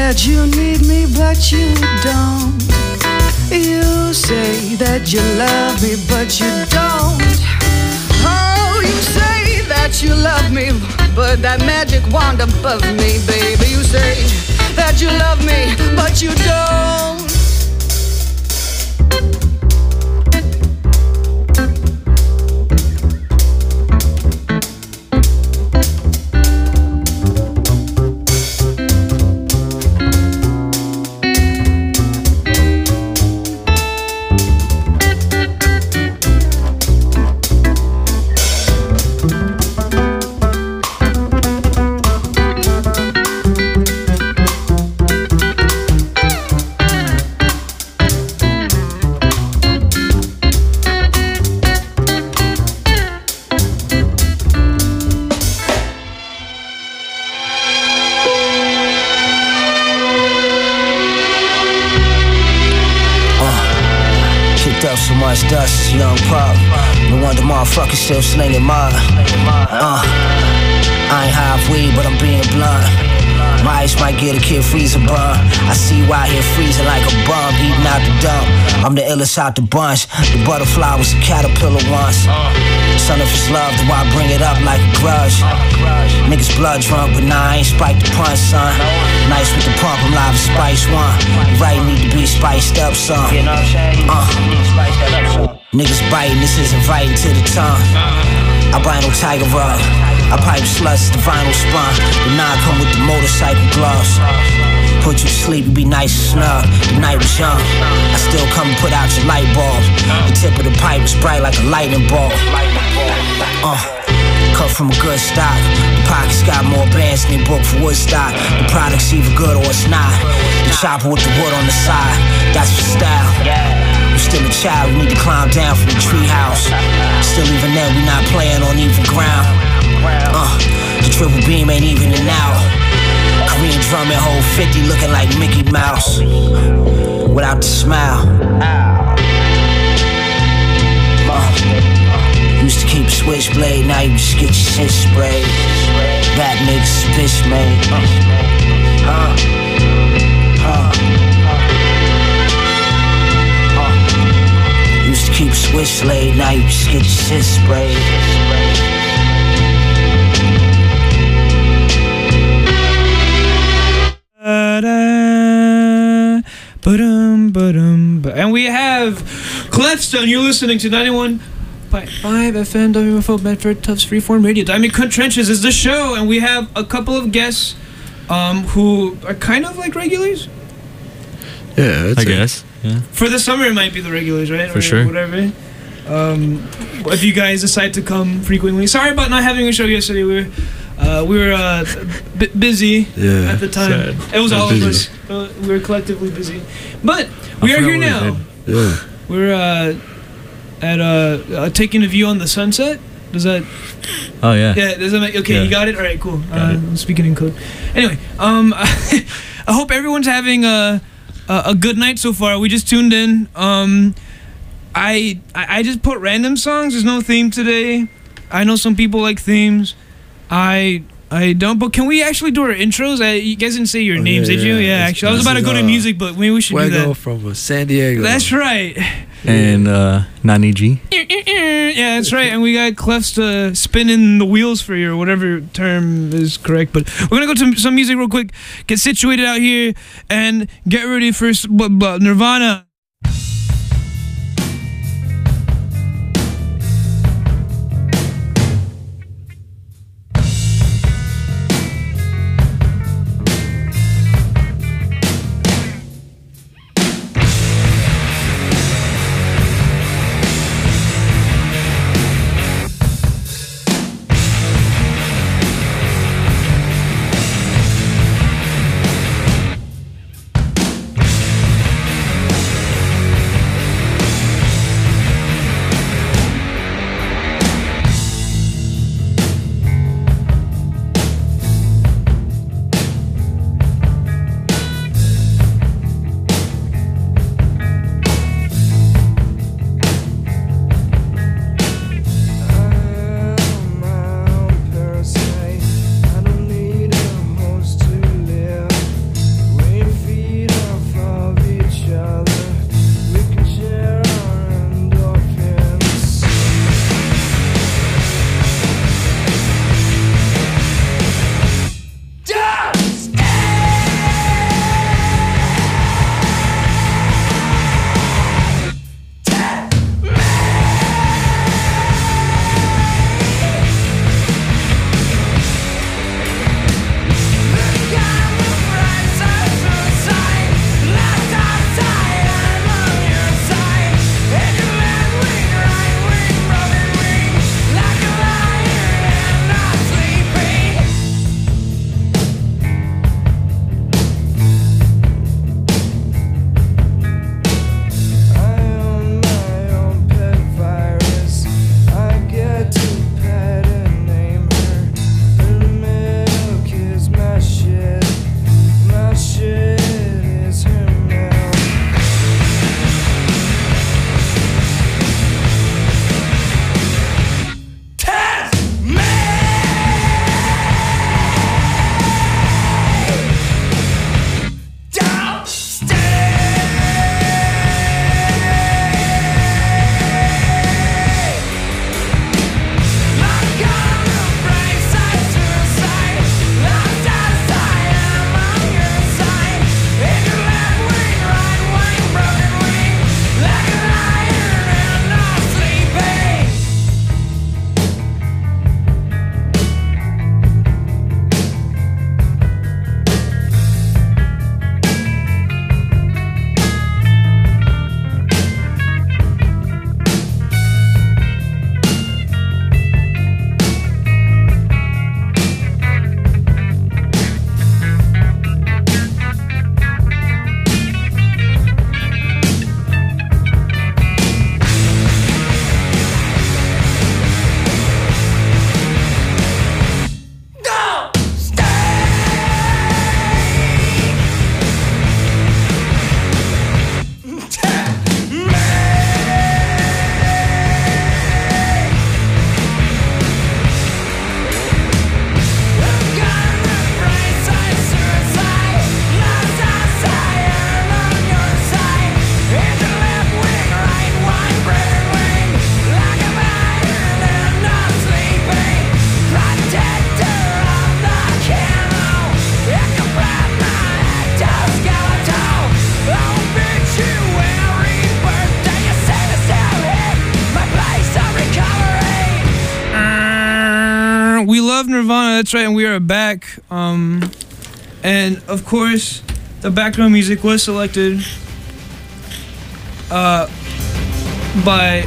that you need me, but you don't. You say that you love me, but you don't. Oh, you say that you love me, but that magic wand above me, baby. You say that you love me, but you don't. So much dust as a young pup. No wonder motherfuckers still slinging mud. I ain't halfway, but I'm being blunt. My ice might get a kid freezer bun. I see you out here freezing like a bum, eating out the dump. I'm the illest out the bunch. The butterfly was a caterpillar once. Son, if it's love, then why bring it up like a grudge? Niggas blood drunk, but nah, I ain't spiked the punch, son. Nice with the pump, I'm live as Spice One. Right, need to be spiced up, son. Niggas biting, this isn't fighting to the tongue. I buy no Tiger Rug. I pipe sluts, the vinyl spun. The nine come with the motorcycle gloves. Put you to sleep, you be nice and snug. The night was young. I still come and put out your light bulb. The tip of the pipe was bright like a lightning bolt. Cut from a good stock. The pockets got more bands than they booked for Woodstock. The product's either good or it's not. The chopper with the wood on the side, that's for style. You still a child, you need to climb down from the treehouse. Still even then, we not playing on even ground. The triple beam ain't even an out. Korean drum and hold 50 looking like Mickey Mouse. Without the smile. Used to keep a switchblade, now you just get your shit sprayed. That niggas bitch made. Used to keep a switchblade, now you just get your shit sprayed. And we have Clefstone. You're listening to 91.5 FM WFO Bedford Tufts Freeform Radio. Diamond Cut Trenches is the show, and we have a couple of guests who are kind of like regulars. Yeah, I guess. Yeah. For the summer, it might be the regulars, right? For sure. Whatever. If you guys decide to come frequently. Sorry about not having a show yesterday. We were busy at the time. Sad. It was all of busy. us. We were collectively busy. But we are here now. Yeah. We're at taking a view on the sunset. Does that? Oh yeah. Yeah. Does that make? Okay, yeah. You got it. All right. Cool. Speaking in code. Anyway, I hope everyone's having a good night so far. We just tuned in. I just put random songs. There's no theme today. I know some people like themes. I don't, but can we actually do our intros? You guys didn't say your names, did you? Yeah, actually. I was about to go to music, but maybe we should do that. From San Diego. That's right. And Nani G. Yeah, that's right. And we got Clef's spinning the wheels for you, or whatever term is correct. But we're going to go to some music real quick, get situated out here, and get ready for Nirvana. Love Nirvana. That's right, and we are back. And of course, the background music was selected by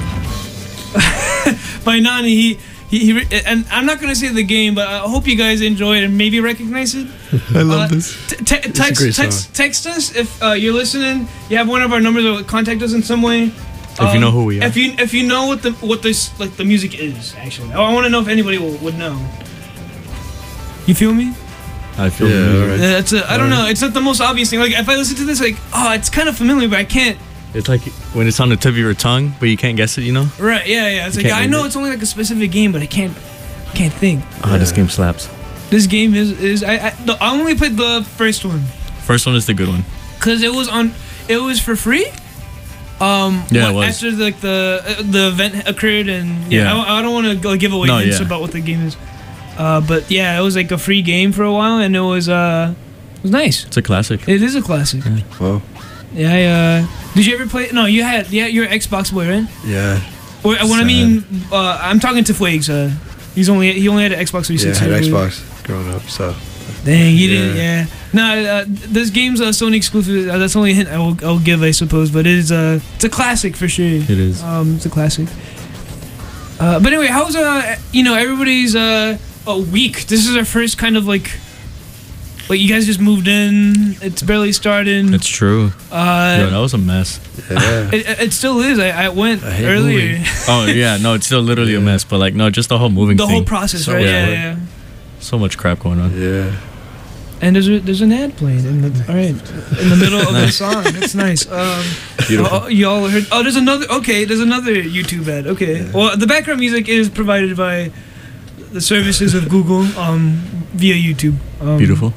by Nani. He and I'm not gonna say the game, but I hope you guys enjoy it and maybe recognize it. I love this. Text us if you're listening. You have one of our numbers, or contact us in some way. If you know who we are. If you know what this like the music is actually. I want to know if anybody would know. You feel me? I feel the right. That's I don't know. It's not the most obvious thing. Like if I listen to this, like it's kind of familiar, but I can't. It's like when it's on the tip of your tongue, but you can't guess it. You know? Right? Yeah. It's like I know it's only like a specific game, but I can't think. This game slaps. This game is I only played the first one. First one is the good one. Cause it was for free. Yeah, it was. After like the event occurred, and I don't want to give away hints about what the game is. But yeah, it was like a free game for a while, and it was nice. It's a classic. It is a classic. Yeah. Wow. Yeah. Did you ever play? No, you had. Yeah, you're an Xbox boy, right? Yeah. When I mean, I'm talking to Fuegs. He only had an Xbox 360. Yeah, I had Xbox growing up, so. Dang, you didn't. Yeah. No, this game's Sony exclusive. That's only a hint I'll give, I suppose. But it's a classic for sure. It is. It's a classic. But anyway, how's everybody's week? This is our first kind of like you guys just moved in. It's barely starting. It's true. Yo, that was a mess. Yeah. It still is. I went hate earlier. moving. Oh yeah, no, it's still literally a mess. But like, no, just the whole moving The thing. whole process, So right? hard. Yeah. So much crap going on. Yeah. And there's an ad playing in the middle of the song. That's nice. Beautiful. You all heard? Oh, there's another YouTube ad. Okay. Yeah. Well, the background music is provided by the services of Google via YouTube. Beautiful.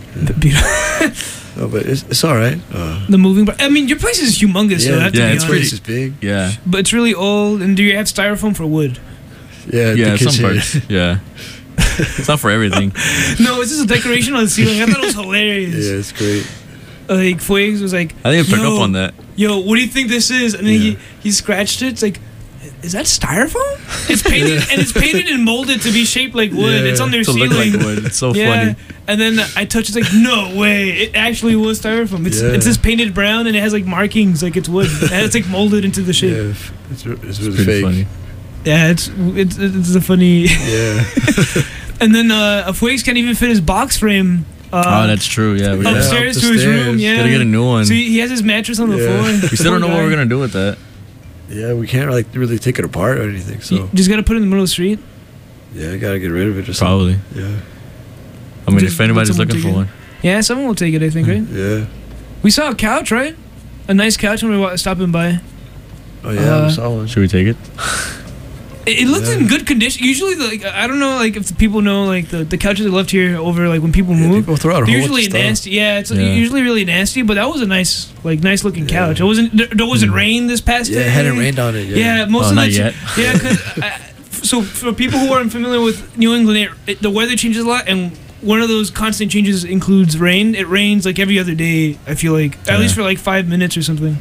No, but it's all right. The moving. I mean, your place is humongous. So I have to be it's honest. Place is big. Yeah. But it's really old. And do you have styrofoam for wood? Yeah. Yeah, the some kitchen. parts. Yeah. It's not for everything. No, it's just a decoration on the ceiling. I thought it was hilarious. Yeah, it's great. Like Fuegs was like, I think I picked up on that. Yo, what do you think this is? And then he scratched it. It's like, is that styrofoam? It's painted and it's painted and molded to be shaped like wood. Yeah. It's on their To ceiling. look like wood. It's so funny. And then I touched it. It's like, no way! It actually was styrofoam. It's just painted brown and it has like markings like it's wood. And it's like molded into the shape. Yeah, it's really Pretty fake. funny. Yeah, it's a funny. Yeah. And then Fuegs can't even fit his box frame. Oh, that's true. Yeah, we Upstairs up to the his room. stairs. Yeah, gotta get a new one. So he has his mattress on the Yeah. floor. We still don't know what we're gonna do with that. Yeah, we can't like really take it apart or anything. So You just gotta put it in the middle of the street. yeah, I gotta get rid of it. Or Probably. something. Yeah. I mean, Just if anybody's let someone looking for take it. one. Yeah, someone will take it. I think, right? Yeah. We saw a couch, right? A nice couch when we were stopping by. Oh yeah, Uh, we saw one. Should we take it? It looked in good condition. Usually, I don't know, like if the people know, like the couches are left here over, like when people Yeah, move. people throw out a They're whole bunch usually of stuff. nasty. Yeah, it's Yeah. usually really nasty. But that was a nice looking couch. It wasn't. There wasn't rain this past Yeah, day. it hadn't rained on it yet. Yeah, most Oh, of not the yet. Yeah, because so for people who aren't familiar with New England, the weather changes a lot, and one of those constant changes includes rain. It rains like every other day. I feel like at least for like 5 minutes or something.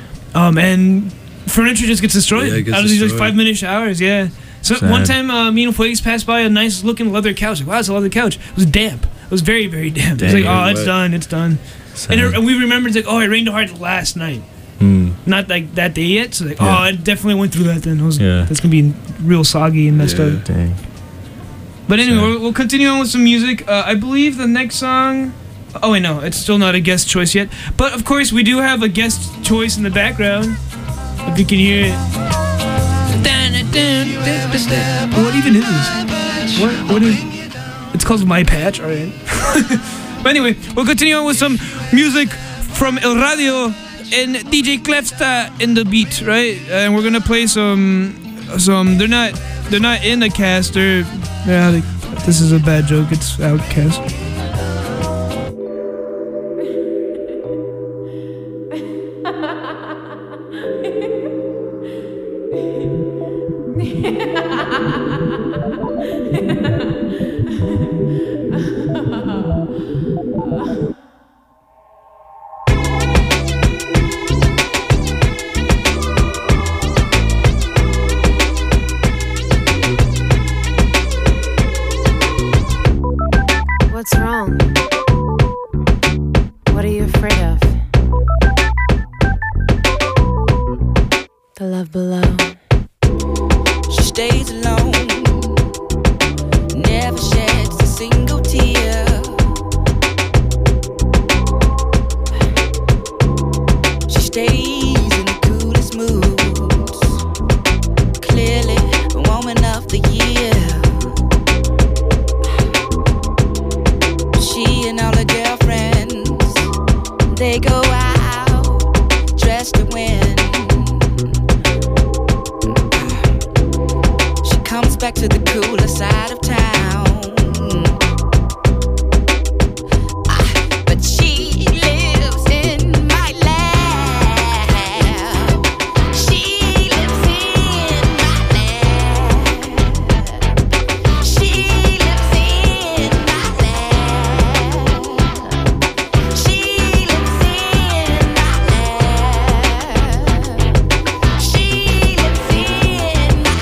And furniture just gets destroyed Yeah, it gets out of these like destroyed. 5-minute showers. Yeah. So Sad. one time, me and Fuegs passed by a nice looking leather couch. Like, wow, it's a leather couch. It was damp. It was very, very damp. It was like, Dang. oh, it's Wet. done. It's done. Sad. And we remembered, like, oh, it rained hard last night. Not like that day yet. So like, Yeah. oh, it definitely went through that then. It was, Yeah. That's gonna be real soggy and messed Yeah. up. Dang. But anyway, Sad. we'll continue on with some music. I believe the next song. Oh wait, no, it's still not a guest choice yet. But of course, we do have a guest choice in the background. If you can hear it. What even is this? What is? It's called My Patch. All right. But anyway, we'll continue on with some music from El Radio and DJ Clefsta in the beat, right? And we're gonna play some. They're not in the cast. This is a bad joke. It's Outcast. stays alone, never sheds a single tear. She stays in the coolest moods, clearly the woman of the year. She and all her girlfriends, they go out dressed to win. She comes back to the cooler side of town. But she lives in my lab. She lives in my lab. She lives in my lab. She lives in my lab. She lives in my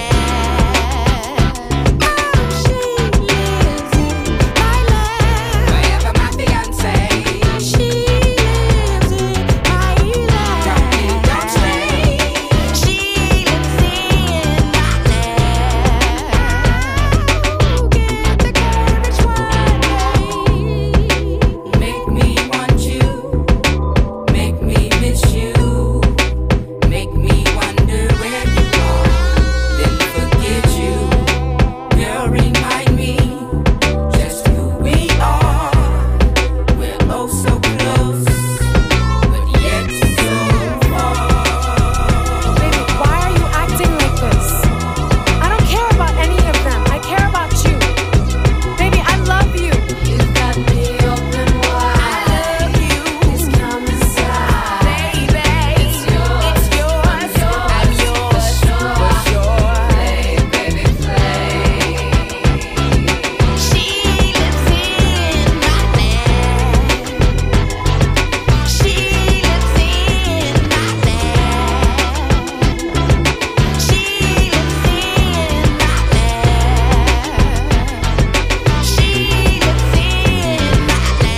lab. Oh, she lives in my lab. Forever my fiancé. She lives in my lab. Don't stay. She lives in my lab. Get the courage one day. Make me want you. Make me miss you. Make me wonder where you are. Then forget you. Girl, remind me just who we are. We're oh so close, but yet so far. Baby, why are you acting like this? I don't care about any of them. I care about you. Baby, I love you. You got me open wide. I love you. Please come inside, baby. It's yours. I'm yours for sure. Play, baby, play. She lives in my lab. She lives in my lab. She lives in my lab. She lives in my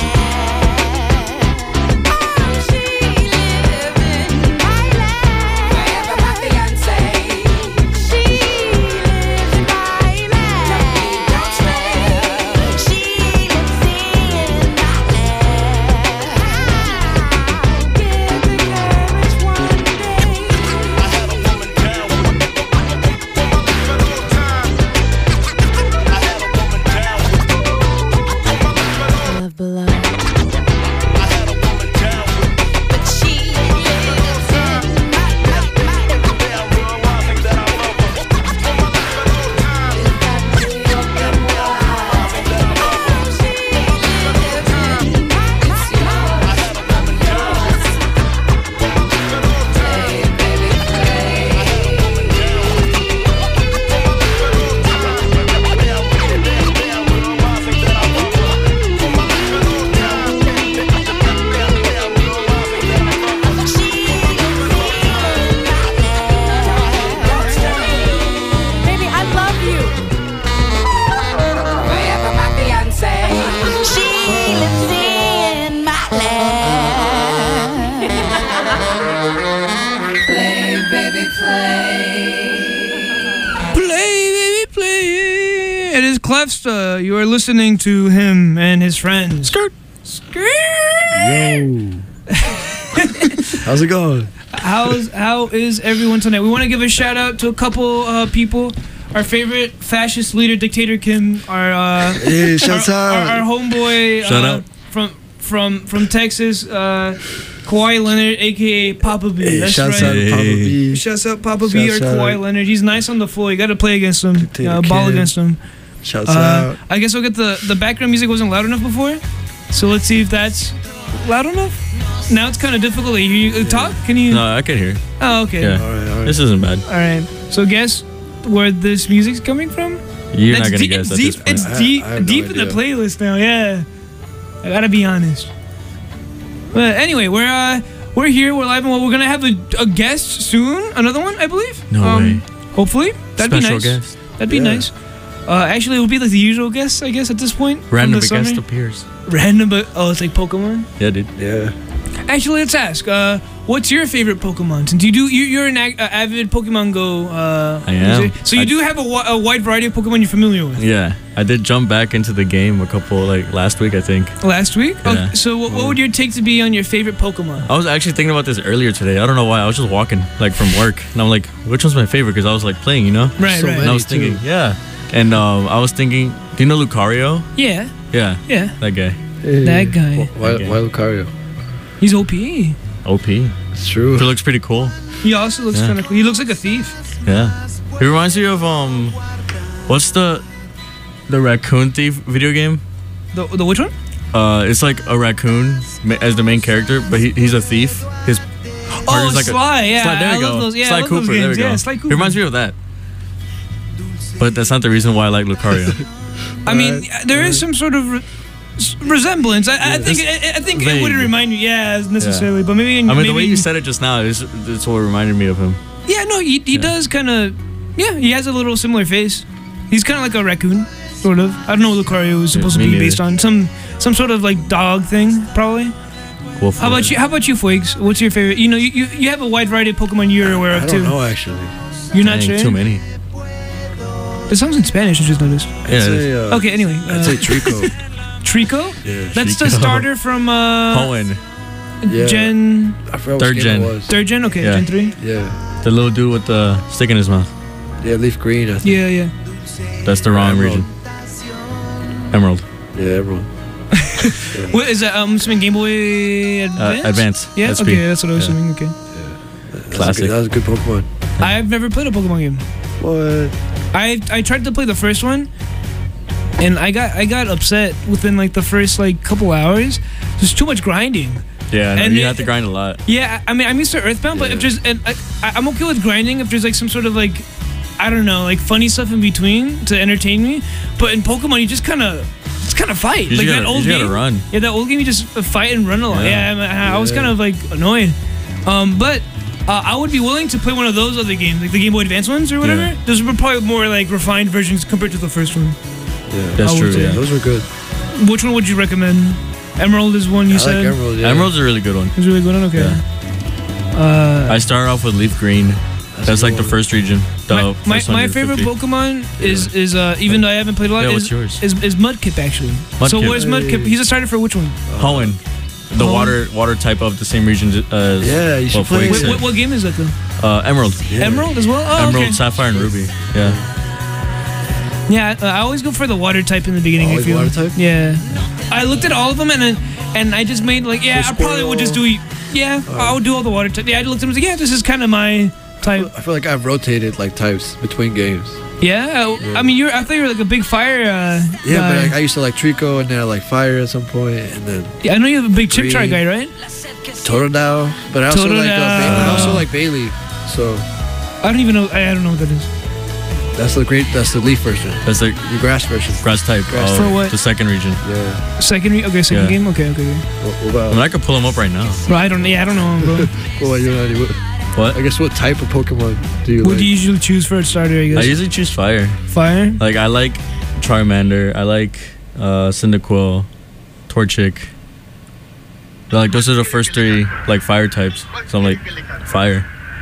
lab. Oh, she lives in my lab. Forever my fiancé. She lives in my lab. Don't stay. She lives in my lab. Get the courage one day. Love below. But she lives in my Baby, I love you. Forever my fiancé. She lives in my lab. Play, baby, play. Play, baby, play. It is Clefsta. You are listening to him and his friends. Skirt. Yo. How's it going? How is everyone tonight? We want to give a shout out to a couple people. Our favorite fascist leader, Dictator Kim. Our Hey, shouts out. our homeboy Shout out. from Texas, Kawhi Leonard, aka Papa B. Hey, That's shouts right. out to Papa B. Shouts out Papa B or Shouts out. Kawhi Leonard. He's nice on the floor. You got to play against him. Dictator Ball Kim. against him. Shouts out. I guess we'll get the background music wasn't loud enough before, so let's see if that's loud enough. Now it's kind of difficult to hear you talk. Can you? No, I can hear. Oh, okay. Yeah. All right. This isn't bad. All right. So guess where this music's coming from? You're That's not gonna deep- guess at deep, this point. It's I deep, have no deep in the idea. playlist now. Yeah, I gotta be honest. But anyway, we're here. We're live, and we're gonna have a guest soon. Another one, I believe. No way. Hopefully, that'd Special be nice. guest. That'd be Yeah. nice. Actually, it would be like the usual guests, I guess, at this point. from Random the guest summer. appears. Random, but it's like Pokemon. Yeah, dude. Yeah. Actually, let's ask. what's your favorite Pokemon? Since you're an avid Pokemon Go. I am. user. So you do have a wide variety of Pokemon you're familiar with. Yeah, I did jump back into the game a couple last week, I think. Last week. Yeah. So what would your take to be on your favorite Pokemon? I was actually thinking about this earlier today. I don't know why. I was just walking from work, and I'm like, which one's my favorite? Because I was playing, Right, So right. And I was Many, thinking, yeah. And I was thinking, do you know Lucario? Yeah, Yeah, yeah. that guy. That guy. Why Okay. Lucario? He's OP. OP. It's true. He looks pretty cool. He also looks Yeah. kind of cool. He looks like a thief. Yeah. He reminds me of what's the raccoon thief video game? The which one? It's like a raccoon as the main character, but he's a thief. His partner's like Sly. Yeah, Sly, there I you go. love those. Yeah, Sly I love Cooper. those There we games. go. Yeah, Sly Cooper. He reminds me of that. But that's not the reason why I like Lucario. I mean, there is some sort of resemblance. I think it vague. wouldn't remind you, necessarily, but maybe. I mean, maybe, the way you said it just now is what reminded me of him. Yeah, no, he does kind of. Yeah, he has a little similar face. He's kind of like a raccoon, sort of. I don't know what Lucario is supposed to me be neither. based on. Some sort of like dog thing, probably. Wolf. How about you? How about you, Fuegs? What's your favorite? You have a wide variety of Pokemon you're aware I of don't too. know actually. You're not Dang, sure. too many. The song's in Spanish. I just noticed. Yeah. I'd say, Okay, anyway. I'd say Trico. Trico. Yeah. That's the Trico. starter from Hoenn, Yeah. Gen I forgot Third what gen. game it was. 3rd gen. Okay, Yeah. Gen 3. Yeah. the little dude with the stick in his mouth. Yeah, leaf green. I think. Yeah, yeah. That's the wrong Emerald. region. Emerald. Yeah, everyone. What is that? I'm assuming Game Boy Advance. Advance. Yeah. SP. Okay, that's what I was Yeah. assuming. Okay. Classic. That was a good Pokemon. I've never played a Pokemon game. What? I tried to play the first one, and I got upset within like the first like couple hours. There's too much grinding. Yeah, no, And you it- have to grind a lot. Yeah, I mean I'm used to Earthbound, but if there's I'm okay with grinding if there's like some sort of like I don't know like funny stuff in between to entertain me. But in Pokemon, you just kind of fight. You Like just that gotta- old you just game. gotta run. Yeah, that old game you just fight and run a lot. Yeah. Yeah, I was kind of like annoyed. But I would be willing to play one of those other games, like the Game Boy Advance ones or whatever. Yeah. Those were probably more like refined versions compared to the first one. Yeah. That's I true. would say. Yeah. Those were good. Which one would you recommend? Emerald is one you I said. like Emerald. Yeah. Emerald's a really good one. Is really good one. Okay. Yeah. I started off with Leaf Green. That's like the first region. The My first favorite 150. Pokemon is even though I haven't played a lot. Yeah, is, what's yours? Is Mudkip actually. So Mudkip. what is Mudkip? He's a starter for which one? Hoenn. The Hoenn. water type of the same region as Yeah, you should play Fuegs it. said. What game is that though? Emerald. Emerald as well. Oh, Emerald, okay. Sapphire, and Ruby. Yeah. Yeah, I always go for the water type in the beginning. Always I feel. water type? Yeah. I looked at all of them and I just made like I probably would just do I would do all the water type. Yeah, I looked at them and was like, yeah, this is kind of my type. I feel like I've rotated like types between games. Yeah, I mean I thought you were like a big fire. Yeah, guy. but like, I used to like Trico and then I like fire at some point and then Yeah, I know you have a big chip try Green. guy, right? Totodile. But I also like Totodile. I also like Bailey. So I don't even know. I don't know what that is. that's the leaf version. That's the The grass version. grass type. Grass of type. For what? The second region. Yeah. Second second Yeah. game. Okay. What I about mean, I could pull them up right now. Bro, I don't know, bro. what, you know, What? I guess what type of Pokemon do you What like? do you usually choose for a starter? I I guess usually choose fire. fire. Like I like Charmander. I like Cyndaquil, Torchic. Like those are the first three like fire types. So I'm like fire.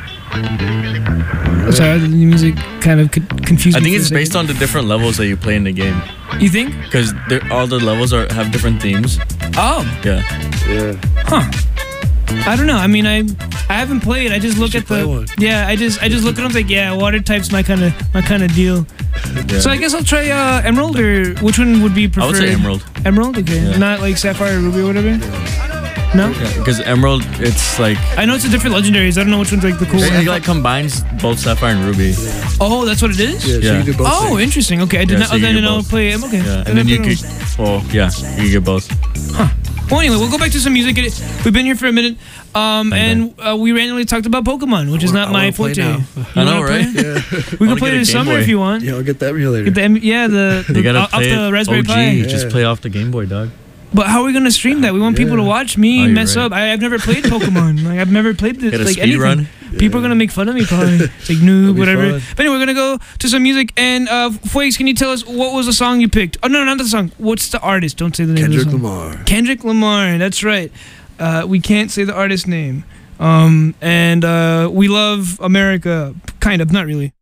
Sorry, the music kind of confused I me. think for a it's based second. on the different levels that you play in the game. You think? Because all the levels have different themes. Oh, Yeah. Yeah. huh. I don't know. I mean, I haven't played. I just look should at the play one. yeah. I just look at them like yeah, water type's my kind of deal. Yeah. So I guess I'll try Emerald or which one would be I preferred? would say Emerald. Emerald, okay. Yeah. Not like Sapphire or Ruby or whatever. No, Because Emerald, it's like I know it's a different legendaries. I don't know which one's like the cool it one. like combines both Sapphire and Ruby. Oh, that's what it is. Yeah, so Yeah. you can do both Oh, things. interesting. Okay, I did Yeah, not. so you then get I'll both. play. Okay. Yeah, and then you could. Well, yeah, you get both. Well, anyway, we'll go back to some music. We've been here for a minute, and we randomly talked about Pokemon, which is not I my wanna play forte. now. You I know, wanna play? right? Yeah. We can wanna play get a this Game summer Boy. if you want. Yeah, I'll get the emulator. Get the You gotta off play the it Raspberry OG. Pi. Just play off the Game Boy, dog. But how are we gonna stream that? We want people to watch me Oh, you're mess right. up. I've never played Pokemon. Like I've never played this. Get a like speed anything. run? People are gonna make fun of me probably. It's like noob, be whatever. fun. But anyway, we're gonna go to some music. And Fuegs, can you tell us what was the song you picked? Oh no, not the song. What's the artist? Don't say the name Kendrick of the song. Lamar. Kendrick Lamar. That's right. We can't say the artist name. And we love America, kind of, not really.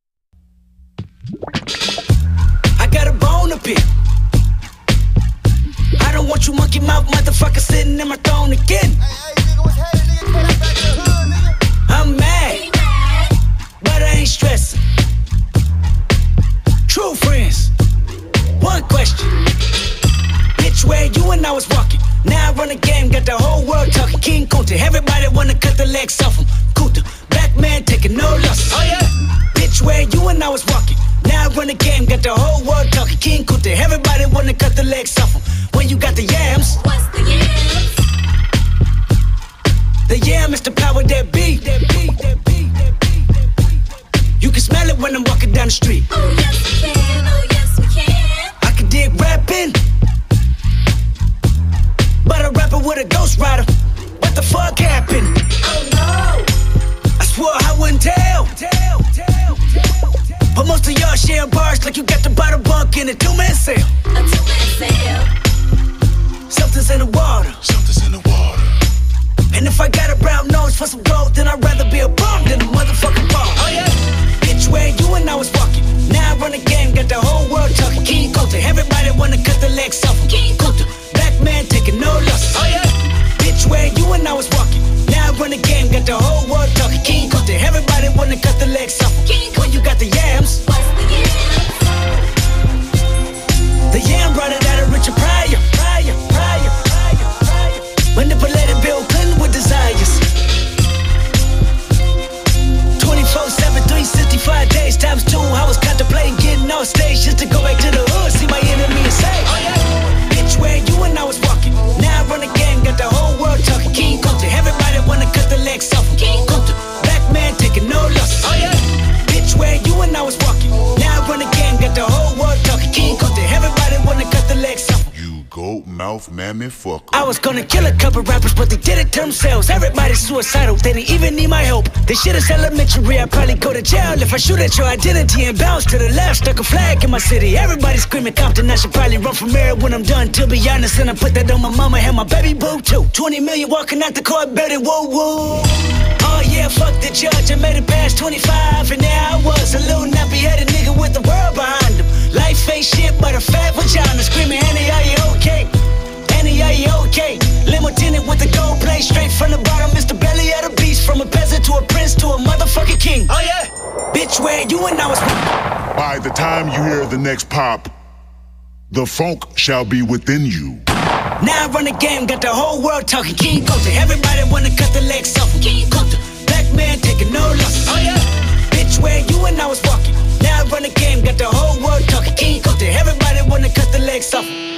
I got a bone to pick. I don't want you monkey mouth motherfucker sitting in my throne again. I'm mad, but I ain't stressing. True friends, one question. Bitch, where you and I was walking. Now I run the game, got the whole world talking. King Kunta, everybody wanna cut the legs off him. Kunta, black man taking no losses. Oh yeah. Bitch, where you and I was walking. Now I run the game, got the whole world talking. King Kunta, everybody wanna cut the legs off him. When you got the yams. What's the yams? The yam is the power that be. You can smell it when I'm walking down the street. Oh yes we can, oh yes we can. I can dig rapping, but a rapper with a ghost rider. What the fuck happened? Oh no. I swore I wouldn't tell. But most of y'all share bars like you got to buy the bunk in a two-man sale. A two-man sale. Something's in the water. And if I got a brown nose for some gold, then I'd rather be a bum than a motherfucking bum. Oh yeah. Bitch, where you and I was walking. Now I run the game, got the whole world talking. King Kunta, everybody wanna cut the legs off him. King Kunta, black man taking no losses. Oh yeah. Bitch, where you and I was walking. Now I run the game, got the whole world talking. King Kunta, everybody wanna cut the legs off him. King When you got the yams. What's the yams? The yam brought it out of Richard Pryor. Manipulated Bill Clinton with desires. 24/7, 365 days times 2. I was contemplating getting on stage just to go back to the hood, see my enemy and say, oh yeah. Bitch, where you and I was walking. Now I run the game, got the whole world talking. King Kunta, everybody wanna cut the legs off him. King Kunta, black man taking no losses. Oh yeah. Bitch, where you and I was walking. Now I run the game, got the whole world talking. King Kunta, everybody wanna cut the legs off him. You goat mouth mammy fucker. I was gonna kill a couple rappers, but they did it to themselves. Everybody's suicidal, they didn't even need my help. This shit is elementary, I'd probably go to jail if I shoot at your identity and bounce to the left. Stuck a flag in my city, everybody screaming Compton. I should probably run for mayor when I'm done, to be honest. And I put that on my mama and my baby boo too. 20 million walking out the court, baby, woo woo. Oh yeah, fuck the judge, I made it past 25. And there I was, a little nappy-headed nigga with the world behind him. Life ain't shit but a fat vagina. Screaming, Annie, are you okay? Annie, are you okay? Limo tinted with the gold plate, straight from the bottom. Mr. Belly of the beast, from a peasant to a prince to a motherfucking king. Oh yeah, bitch, where you and I was. By the time you hear the next pop, the funk shall be within you. Now I run the game, got the whole world talking. King Kunta, everybody wanna cut the legs off him. King Kunta, black man taking no losses. Oh yeah, bitch, where you and I was walking. Now I run the game, got the whole world talking. King Kunta, everybody wanna cut the legs off him.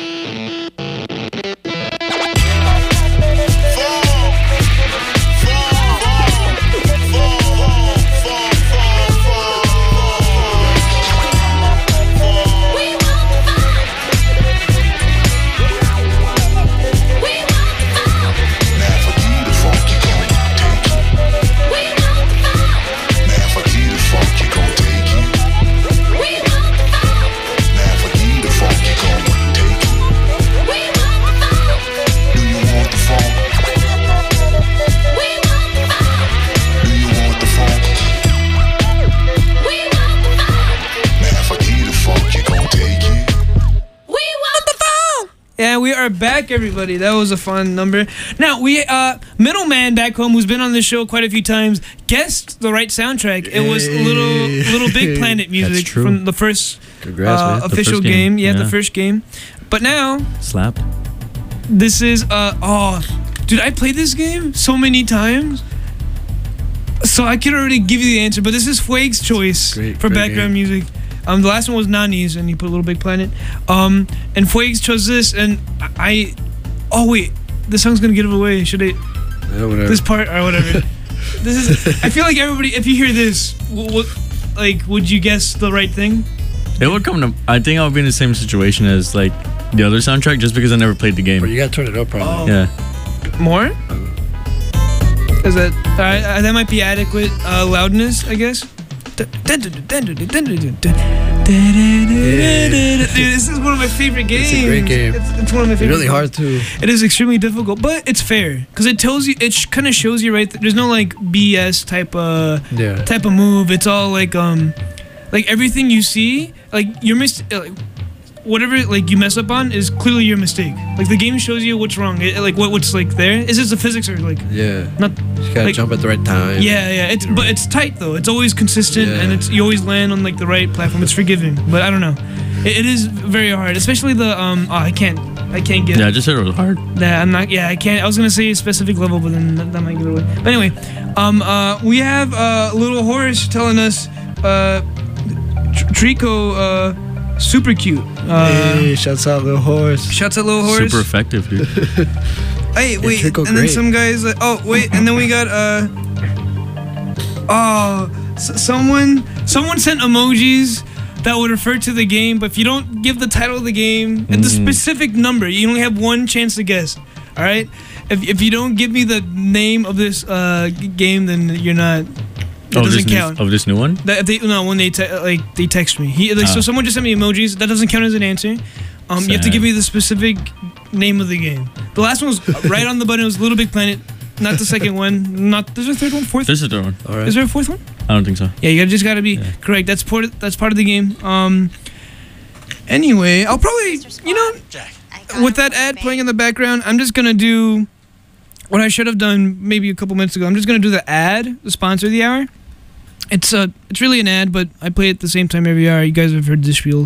And we are back, everybody. That was a fun number. Now, we, Middleman back home, who's been on this show quite a few times, guessed the right soundtrack. It was Little Big Planet music true. from the first Congrats, man. The official first game. game. Yeah, the Yeah. first game. But now, Slap. this is, dude, I played this game so many times. So I could already give you the answer, but this is Fueg's choice Great background music. The last one was Nani's, and he put Little Big Planet. And Fueg's chose this, and oh wait, this song's gonna give it away. Should I? Yeah, whatever. This part or whatever. This is. I feel like everybody, if you hear this, would you guess the right thing? It would come to. I think I would be in the same situation as like the other soundtrack, just because I never played the game. But you gotta turn it up, probably. Yeah. More? Is that might be adequate loudness? I guess. This is one of my favorite games. It's a great game. It's one of my It's favorite. really hard too. It is extremely difficult, but it's fair because it tells you. It kind of shows you right. There's no like BS type of move. It's all like everything you see, like your whatever like you mess up on is clearly your mistake. Like the game shows you what's wrong. Like what's like there. Is this the physics or like not? You gotta like- jump at the right time. Yeah. But it's tight though. It's always consistent and you always land on like the right platform. It's forgiving, but I don't know. It is very hard, especially the I can't get. Yeah, I just said it was hard. Nah, I'm not. Yeah, I can't. I was gonna say a specific level, but then that might give it away. But anyway, we have Little Horse telling us, Trico, super cute. Hey, shouts out Little Horse. Shouts out Little Horse. Super effective, dude. Hey, wait, Trico and then great. some guys. And then we got someone sent emojis that would refer to the game, but if you don't give the title of the game and the specific number, you only have one chance to guess. All right, if you don't give me the name of this game, then you're not. It doesn't count. Of this new one? When they they text me. So someone just sent me emojis. That doesn't count as an answer. You have to Sad. give me the specific name of the game. The last one was right on the button. It was Little Big Planet. Not the second one. There's a third one, fourth. This is the one. All right. Is there a fourth one? I don't think so. Yeah, you just gotta be correct. That's part of the game. Anyway, I'll probably with that ad playing in the background, I'm just gonna do what I should have done maybe a couple minutes ago. I'm just gonna do the ad, the sponsor of the hour. It's really an ad, but I play it at the same time every hour. You guys have heard this spiel.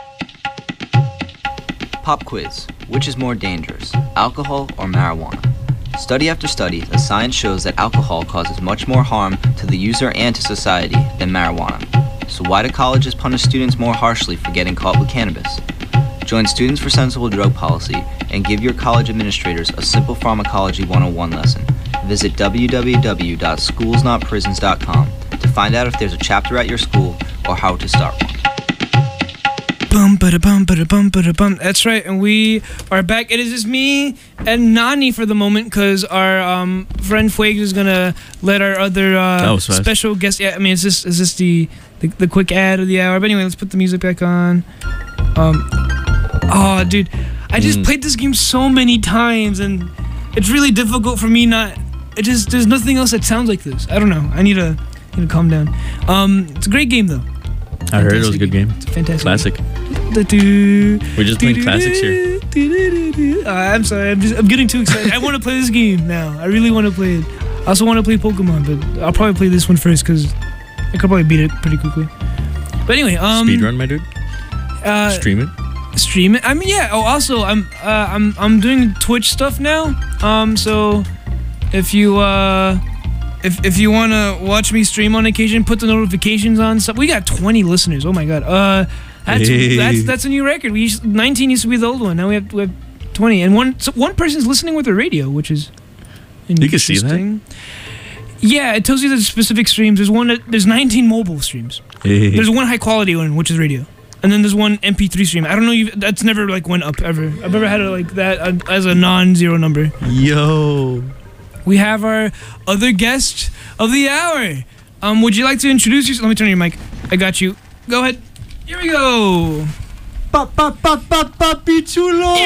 Pop quiz. Which is more dangerous, alcohol or marijuana? Study after study, the science shows that alcohol causes much more harm to the user and to society than marijuana. So why do colleges punish students more harshly for getting caught with cannabis? Join Students for Sensible Drug Policy and give your college administrators a simple pharmacology 101 lesson. Visit www.schoolsnotprisons.com to find out if there's a chapter at your school or how to start one. Bum, bada, bum, bada, bum, bada, bum. That's right, and we are back. It is just me and Nani for the moment, because our friend Fueg is gonna let our other special guest. Yeah, I mean, it's just the quick ad of the hour. But anyway, let's put the music back on. Oh, dude, I just played this game so many times, and it's really difficult for me not. There's nothing else that sounds like this. I don't know. I need to calm down. It's a great game though. I heard it was a good game. It's a fantastic. Classic. We're just playing classics here. I'm sorry. I'm getting too excited. I want to play this game now. I really want to play it. I also want to play Pokemon, but I'll probably play this one first because I could probably beat it pretty quickly. But anyway, Speedrun, my dude. Stream it. Stream it. I mean, yeah. Oh, also, I'm doing Twitch stuff now. So if you if you want to watch me stream on occasion, put the notifications on. So we got 20 listeners. Oh my god. That's a new record. 19 used to be the old one. Now we have 20, and one person's listening with their radio, which is interesting. You can see that. Yeah, it tells you the specific streams. There's 19 mobile streams. There's one high quality one, which is radio, and then there's one MP3 stream. I don't know. That's never like went up ever. I've never had it like that as a non-zero number. Yo. We have our other guest of the hour. Would you like to introduce yourself? Let me turn your mic. I got you. Go ahead. Here we go. Papi Chulo.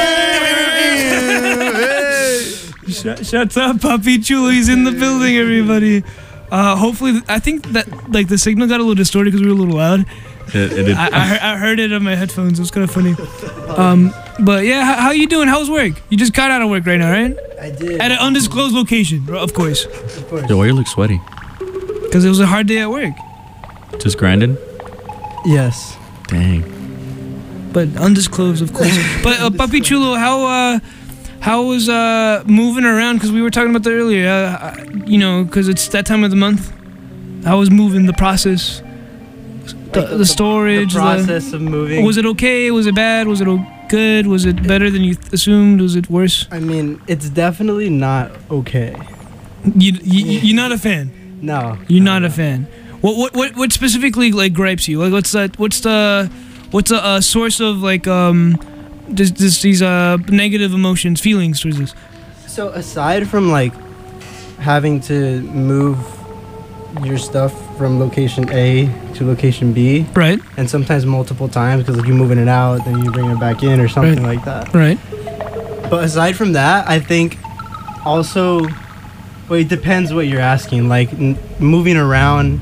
Shut up, Papi Chulo. He's in the building, everybody. Hopefully, I think that like the signal got a little distorted because we were a little loud. It did. I heard it on my headphones. It was kind of funny. But yeah, how you doing? How's work? You just got out of work right now, right? I did. At an undisclosed location, of course. Yo, why you look sweaty? Because it was a hard day at work. Just grinding? Yes. Dang. But undisclosed, of course. But Papi Chulo, how was moving around? Because we were talking about that earlier. Because it's that time of the month. How was moving? The process, the storage, the process of moving. Was it okay? Was it bad? Was it good? Was it better than you assumed? Was it worse? I mean, it's definitely not okay. You're not a fan. No. You're not a fan. What specifically like gripes you? Like what's the source of like these negative emotions, feelings towards this? So aside from like having to move your stuff from location A to location B. Right. And sometimes multiple times because like, you move in and out, then you bring it back in or something like that. Right. But aside from that, I think also, well, it depends what you're asking. Like moving around,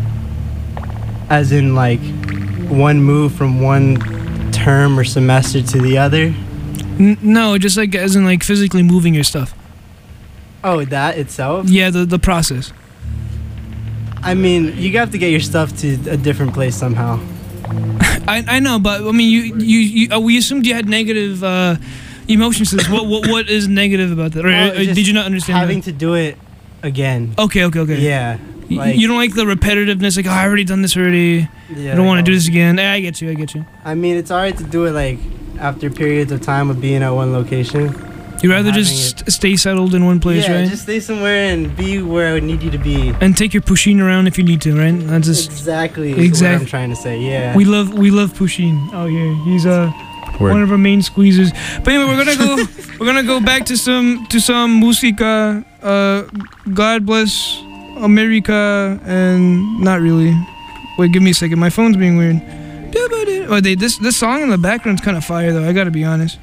as in like one move from one term or semester to the other. No, just like as in like physically moving your stuff. Oh, that itself? Yeah, the process. I mean, you have to get your stuff to a different place somehow. I know, but I mean, we assumed you had negative emotions to this. What is negative about that? Or, Well, or did you not understand? Having to do it again. Okay. Yeah. Like, you don't like the repetitiveness, like, oh, I already done this already. Yeah, I don't want to like, do this again. I get you. I mean, it's alright to do it like after periods of time of being at one location. You'd rather just stay settled in one place, yeah, right? just stay somewhere and be where I need you to be. And take your Pusheen around if you need to, right? That's just exactly what I'm trying to say. Yeah. We love Pusheen out here. He's one of our main squeezers. But anyway, we're gonna go back to some música. God bless America, and not really. Wait, give me a second. My phone's being weird. Oh, this song in the background's kind of fire though. I gotta be honest.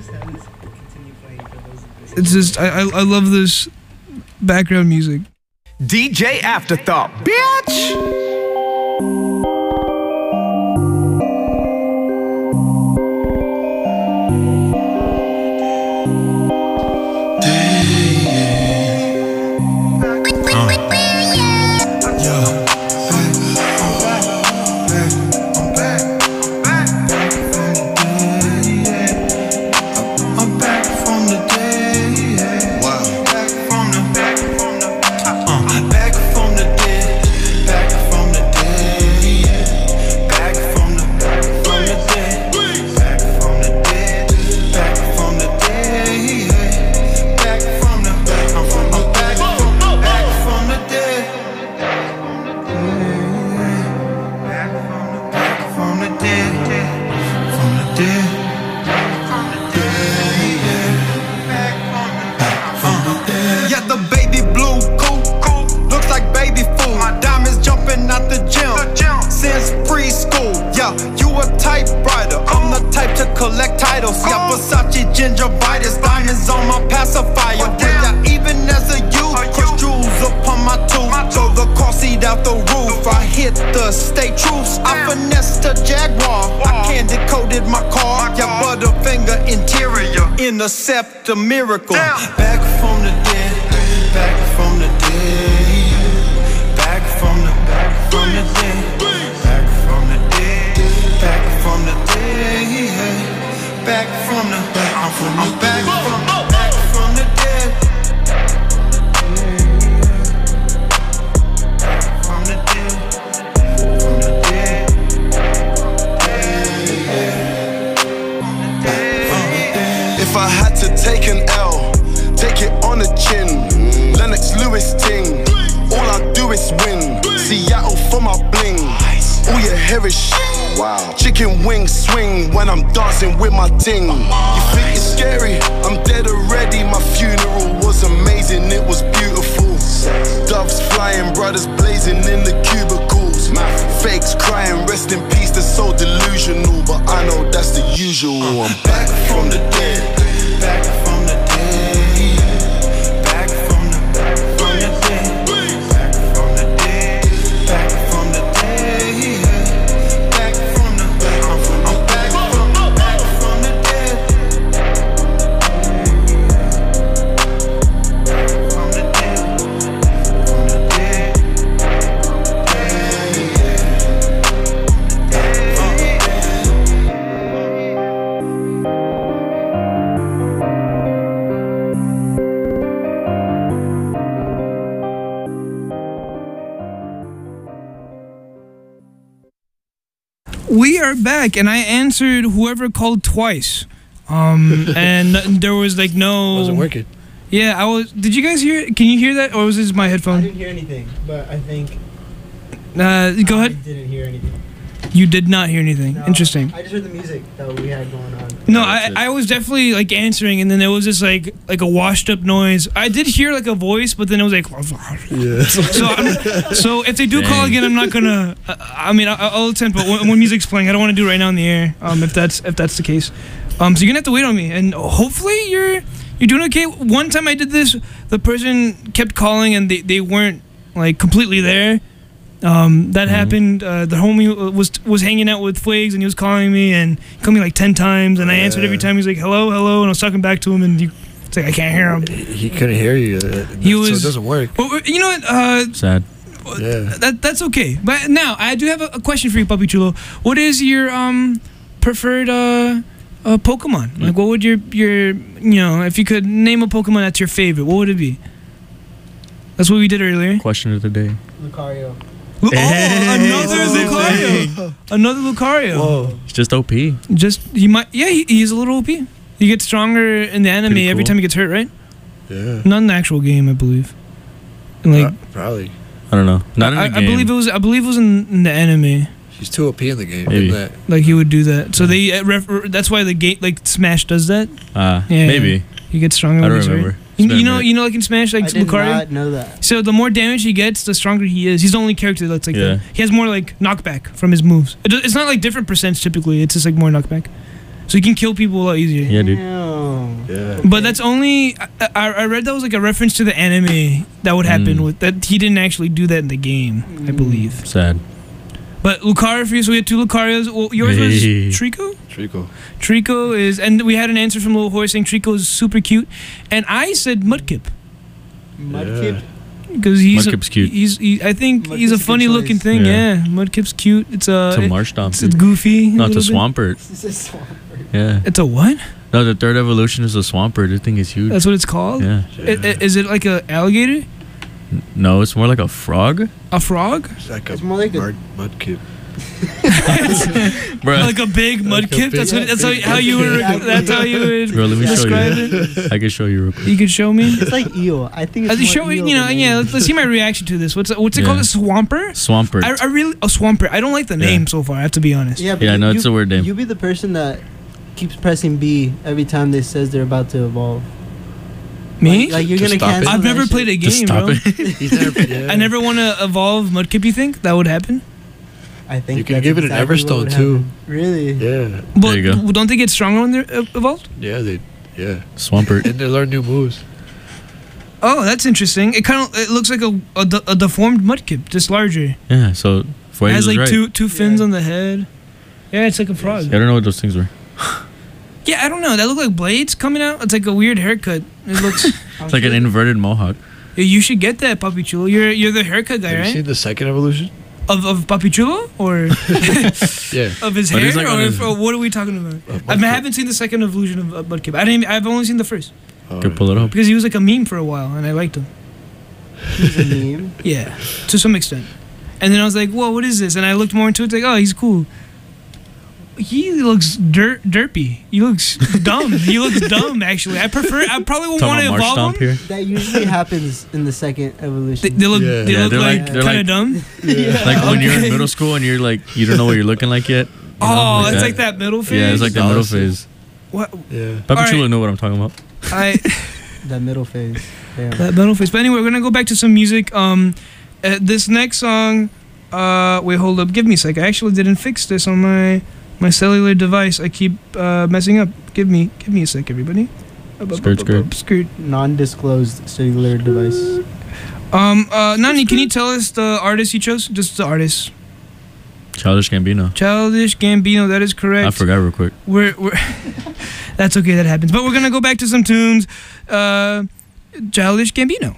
It's just I love this background music. DJ Afterthought, bitch. Intercept a miracle. Back from the dead, back from the dead, back from the dead, back from the dead, back from the dead, back from the back from the dead. From the dead, from the dead. If I had to take an L, take it on the chin. Lennox Lewis ting, all I do is win. Seattle for my bling, all you hear is shit. Wow. Chicken wings swing when I'm dancing with my ting. You think it's scary? I'm dead already. My funeral was amazing, it was beautiful. Doves flying, brothers blazing in the cubicles. Fakes crying, rest in peace, they're so delusional. But I know that's the usual. I'm back from the dead. Back from the dead. Back from the dead. Back from the dead. Back from the dead. Back from the dead. I'm back from the dead. From the dead. From the dead. We are back, and I answered whoever called twice. And there was like no. Wasn't working. Yeah, I was. Did you guys hear? Can you hear that, or was this my headphone? I didn't hear anything, but I think. Go ahead. I didn't hear anything. You did not hear anything. Interesting. I just heard the music that we had going on. No, I was definitely like answering, and then there was just like a washed up noise. I did hear like a voice, but then it was like. Yeah. So if they do call again, I'm not gonna. I mean, I'll attempt, but when music's playing, I don't want to do it right now in the air. If that's the case, so you're gonna have to wait on me, and hopefully you're doing okay. One time I did this, the person kept calling, and they weren't like completely there. That happened. The homie was hanging out with Flags, and he was calling me, and he called me like 10 times, and I answered every time. He was like, hello, hello, and I was talking back to him, and it's like, I can't hear him. He couldn't hear you. So it doesn't work. Well, you know what? Sad. Yeah. That's okay. But now, I do have a question for you, Papi Chulo. What is your preferred Pokemon? Like, what would your if you could name a Pokemon that's your favorite, what would it be? That's what we did earlier. Question of the day. Lucario. Another Lucario. Another Lucario. Whoa. It's just OP. He's a little OP. He gets stronger in the anime every time he gets hurt, right? Yeah. Not in the actual game, I believe. Like probably. I don't know. Not in the game. I believe it was in the anime. He's too OP in the game. Maybe. That. Like he would do that. So they that's why the game like Smash does that. Maybe. He gets stronger. I don't when he's hurt. remember. You know, like in Smash, like I did Lucario. not know that. So the more damage he gets, the stronger he is. He's the only character that's like that. He has more like knockback from his moves. It's not like different percents typically. It's just like more knockback. So he can kill people a lot easier. Yeah, dude. Yeah. But that's only I read that was like a reference to the anime that would happen with that. He didn't actually do that in the game, I believe. Sad. But Lucario for you, so we had 2 Lucarios. Well, yours was Trico? Trico is, and we had an answer from Little Horse saying Trico is super cute. And I said Mudkip. Mudkip? Because Mudkip's cute. I think he's a Mudkip's funny looking choice. thing, yeah. Mudkip's cute. It's a marsh stomp. It's goofy. No, it's a little bit. Swampert. It's a Swampert. Yeah. It's a what? No, the third evolution is a Swampert. This thing is huge. That's what it's called? Yeah. Is it like a alligator? No, it's more like a frog. A frog? It's more like a mudkip. Like a big mudkip? That's how you would Bro, let me show describe you. it? I can show you real quick. You could show me? It's like eel. I think it's more show me, eel than eel. let's see my reaction to this. What's it called? A Swampert? Swampert. I really a Swampert. I don't like the name so far, I have to be honest. Yeah, but Yeah, no, it's a weird name. You be the person that keeps pressing B every time they says they're about to evolve. Me? Like you're Just gonna stop cancel. it. I've that never shit. played a Just game, stop bro. Yeah. I never want to evolve Mudkip, you think? That would happen? I think You can that's give it an exactly what Everstone would too. happen. Really? Yeah. But you go. don't they get stronger when they're evolved? Yeah. Swampert. And they learn new moves. Oh, that's interesting. It looks like a deformed Mudkip, just larger. Yeah, so It Fuego has was like right. two fins on the head. Yeah, it's like a frog. I don't know what those things were. Yeah, I don't know. That look like blades coming out. It's like a weird haircut. It looks. It's like an inverted mohawk. Yeah, you should get that, Papi Chulo. You're the haircut guy, Have you right? seen the second evolution? Of Papi Chulo or Yeah. of his But hair, it's like on his- or what are we talking about? I haven't seen the second evolution of Mudkip. I've only seen the first Could pull it up. because he was like a meme for a while, and I liked him. He's a meme. Yeah, to some extent. And then I was like, "Whoa, what is this?" And I looked more into it. Like, oh, he's cool. He looks derpy. He looks dumb. He looks dumb. Actually, I probably would want Talking to about marsh evolve stomp him. here. That usually happens in the second evolution. They look, Yeah. they Yeah, look they're like like- they're kind like- of dumb. Like when you're in Okay. middle school and you're like, you don't know what you're looking like yet. You know, Oh, it's like that middle phase. Yeah, it's like the middle phase. What? Yeah. Papi Alright. Chulo know what I'm talking about. That middle phase. Damn. That middle phase. But anyway, we're gonna go back to some music. This next song. Wait, hold up. Give me a sec. I actually didn't fix this on my cellular device. I keep messing up. Give me a sec, everybody. Skirt. Non-disclosed cellular device. Nani, can you tell us the artist you chose? Just the artist. Childish Gambino. Childish Gambino. That is correct. I forgot real quick. We're That's okay. That happens. But we're gonna go back to some tunes. Childish Gambino.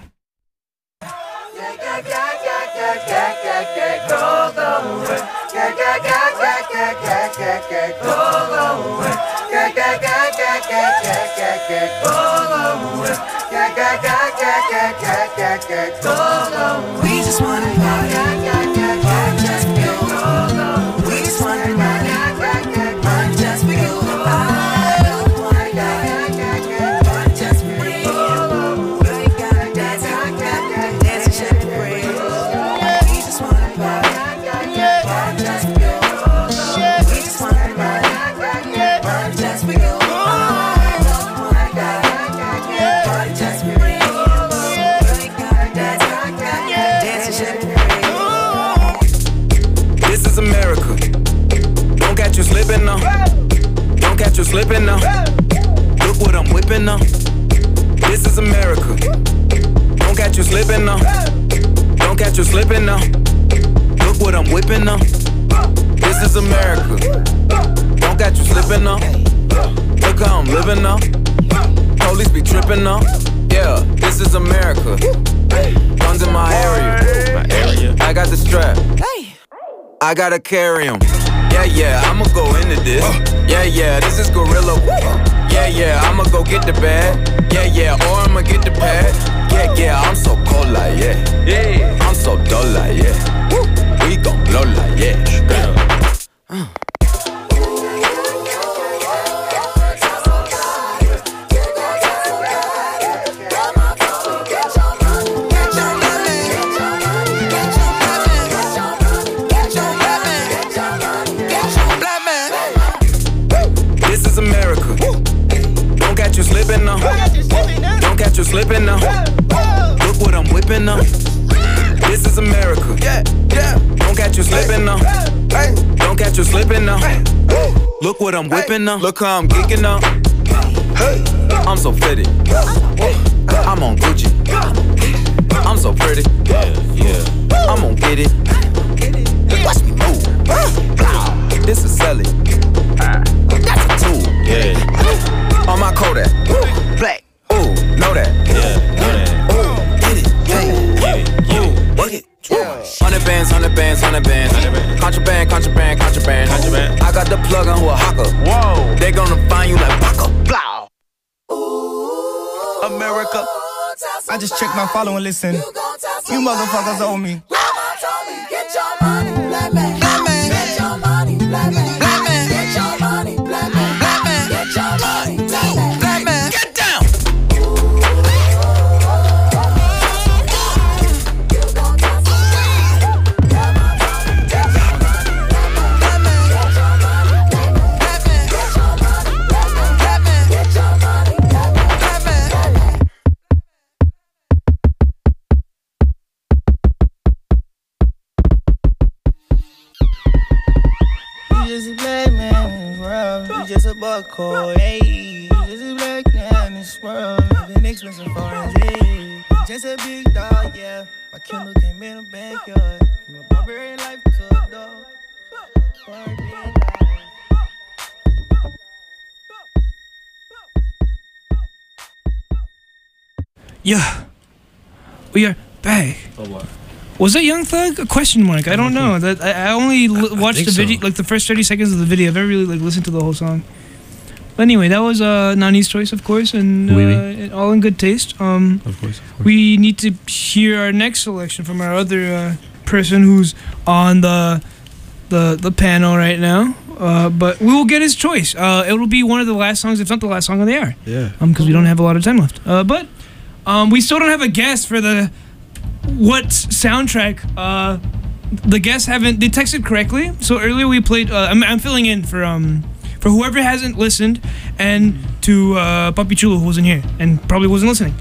We just wanna party. Just for you. We just wanna party. Just for you. I wanna party. Just for you. We gotta dance and shake the breeze. We just wanna party. Just for you. slipping now. Look what I'm whipping now. This is America. Don't catch you slipping now. Don't catch you slipping now. Look what I'm whipping now. This is America. Don't catch you slipping now. Look how I'm living now. Police be tripping now. Yeah, this is America. Guns in my area. I got the strap. I gotta carry 'em. Yeah, I'ma go into this. Yeah, this is gorilla. Yeah, I'ma go get the bag. Yeah, or I'ma get the pad. Yeah, I'm so cold like yeah. I'm so dull like yeah. We gon' blow like yeah. This is America. Don't catch you slipping now. Don't catch you slipping now. Look what I'm whipping now. This is America. Yeah. Don't catch you slipping now. Don't catch you slipping now. Look what I'm whipping now. Look how I'm geeking now. I'm so fitted. I'm on Gucci. I'm so pretty. Yeah. I'm gon' get it. Watch me move. This is selling. That's a tool. Yeah. On my Kodak. Black. Ooh, know that. Yeah, know that. Ooh, get it. Ooh, work it. 100 bands. Contraband. I got the plug on who a hawker. Whoa. They gonna find you like Paco. Blah. America. I just checked my follow and listen. You motherfuckers owe me. Get your money, black man. Get your money, black man. Get your money, black man. Get your money, black man. Get down. Just a black man in this world. You just a buckhole, hey. You just a black man in this world. Living expensive foreign, hey. Just a big dog, yeah. My Kindle came in the backyard. From a barbarian life to a dog. Barbarian life. Yeah, we are back. Oh, what? Was that Young Thug? A question mark. I don't know. That I only watched the video, like the first 30 seconds of the video. I've never really listened to the whole song. But anyway, that was Nani's choice, of course, and all in good taste. Of course. We need to hear our next selection from our other person who's on the panel right now. But we will get his choice. It will be one of the last songs, if not the last song of the hour. Yeah. Because we don't have a lot of time left. But we still don't have a guest for the what soundtrack. The guests haven't. They texted correctly. So earlier we played. I'm filling in for whoever hasn't listened, and to Papi Chulo who wasn't here and probably wasn't listening.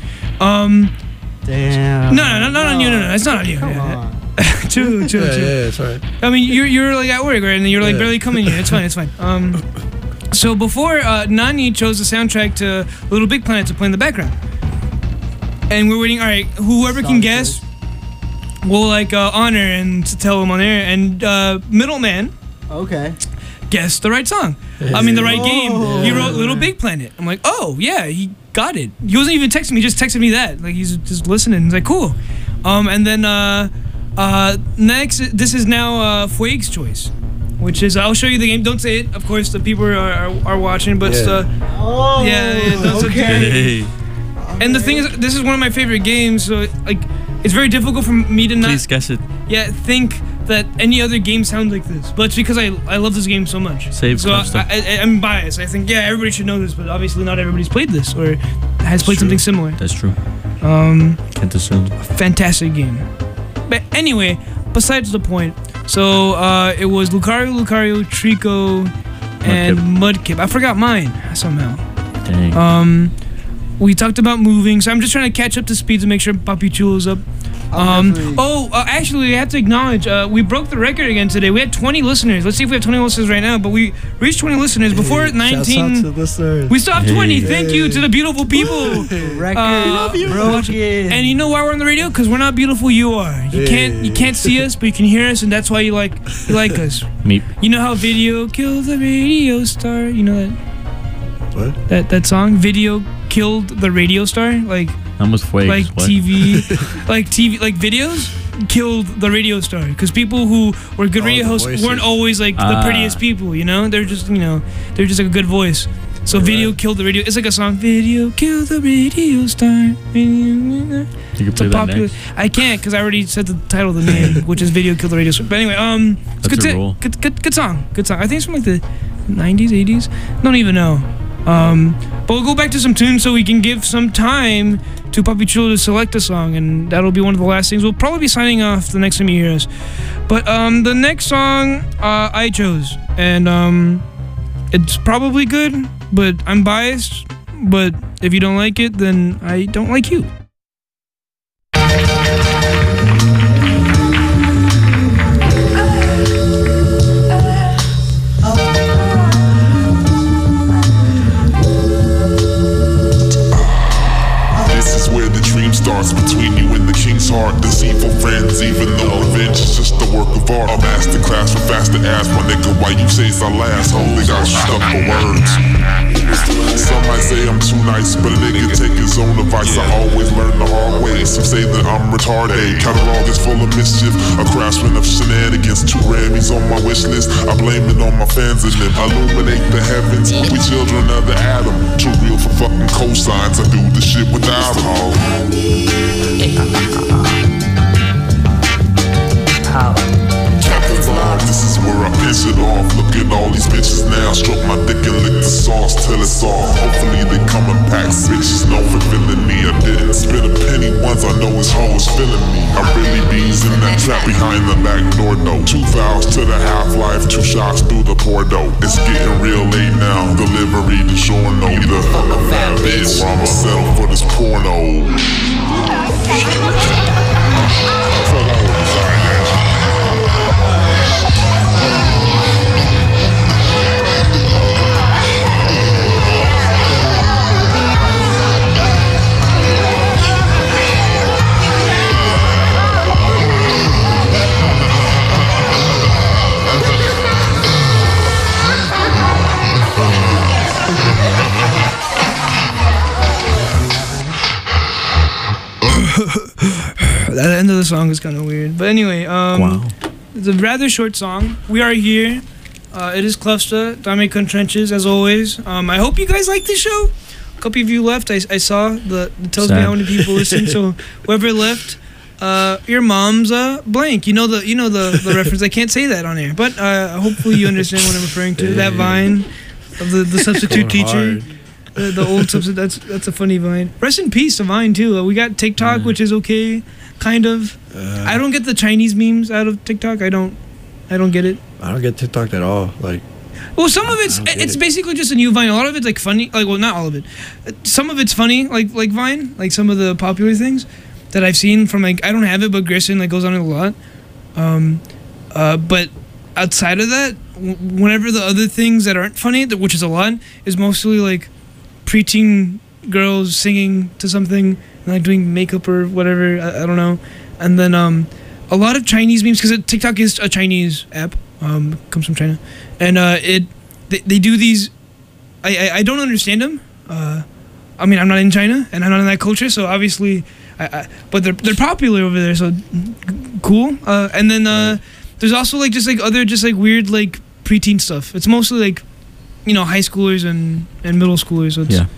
Damn. No, not on you. No, it's not on you. Come on. Chill. Yeah, it's alright. I mean, you're like at work, right? And you're like barely coming here. It's fine. So before Nani chose the soundtrack to Little Big Planet to play in the background, and we're waiting. All right, whoever can guess, we'll honor and tell them on air. And Middleman, okay, guessed the right song. I mean, the right game. He wrote Little Big Planet. I'm like, oh yeah, he got it. He wasn't even texting me; he just texted me that. Like he's just listening. He's like, cool. And then next, this is now Fueg's choice, which is I'll show you the game. Don't say it, of course. The people are watching, but Okay. And the thing is, this is one of my favorite games. So it's very difficult for me to not. Please guess it. Yeah, think that any other game sounds like this, but it's because I love this game so much. So I'm biased. I think everybody should know this, but obviously not everybody's played this or has played something similar. That's true. Can't assume. Fantastic game. But anyway, besides the point. So it was Lucario, Trico, and Mudkip. I forgot mine somehow. Dang. We talked about moving, so I'm just trying to catch up to speed to make sure Papi Chulo's up. Actually, I have to acknowledge, we broke the record again today. We had 20 listeners. Let's see if we have 20 listeners right now. But we reached 20 listeners before 19. Shouts out to the listeners. We still have 20. Thank you to the beautiful people. Record broken. And you know why we're on the radio? Because we're not beautiful. You are. You can't see us, but you can hear us, and that's why you like us. Meep. You know how Video Killed the Radio Star? You know that? What? That song? Video Killed the Radio Star? Like Fuegs. Like What? TV, like videos killed the radio star because people who were good radio hosts weren't always like the prettiest people, you know. They're just they're just like a good voice. So Video Killed the Radio. It's like a song. Video Killed the Radio Star. You can play that next. I can't because I already said the title of the name, which is Video Killed the Radio Star. But anyway, it's That's a rule. good song. Good song. I think it's from like the 90s, 80s. Don't even know. But we'll go back to some tunes so we can give some time to Papi Chulo to select a song, and that'll be one of the last things. We'll probably be signing off the next time you hear us. But the next song I chose, and it's probably good, but I'm biased. But if you don't like it, then I don't like you. Starts between you and the king's heart. Deceitful friends, even though revenge is just a work of art. A masterclass for faster ass, my nigga. Why you say it's our last? Only got you stuck for words. Some might say I'm too nice, but a nigga take his own advice. I always learn the hard way. Some say that I'm retarded. Catalog is full of mischief, a craftsman of shenanigans. 2 Grammys on my wish list. I blame it on my fans and them. Illuminate the heavens. We children of the atom. Too real for fucking cosigns. I do the shit without them. Captain's log, this is where I piss it off. Look at all these bitches now. Stroke my dick and lick the sauce till it's off. Hopefully they come in packs. Bitches know for feeling me. I didn't spit a penny once. I know his hoes feeling me. I really bees in that trap behind the back door though. 2 vows to the half-life, 2 shots through the portal. It's getting real late now. Delivery to shore no. The fat bitch, or I'ma settle for this porno. The end of the song is kind of weird, but anyway, it's a rather short song. We are here. It is Clefsta, Dame Con Trenches, as always. I hope you guys like this show. A couple of you left. I saw it tells me how many people listen. So whoever left, your mom's blank. You know the reference. I can't say that on air, but hopefully you understand what I'm referring to. That Vine of the substitute teacher. The old substitute. That's a funny Vine. Rest in peace to Vine too. We got TikTok, which is okay, kind of. I don't get the Chinese memes out of TikTok. I don't get it. I don't get TikTok at all. Like, well, some of it's basically just a new Vine. A lot of it's like funny. Like, well, not all of it. Some of it's funny, like Vine, like some of the popular things that I've seen from like I don't have it, but Grissom like goes on it a lot. But outside of that, whenever the other things that aren't funny, which is a lot, is mostly like preteen girls singing to something, like doing makeup or whatever. I don't know. And then a lot of Chinese memes, because TikTok is a Chinese app, comes from China, and they do these. I don't understand them. I mean, I'm not in China and I'm not in that culture, so obviously, but they're popular over there, so cool. And then there's also like other weird like preteen stuff. It's mostly like, you know, high schoolers and middle schoolers. So it's,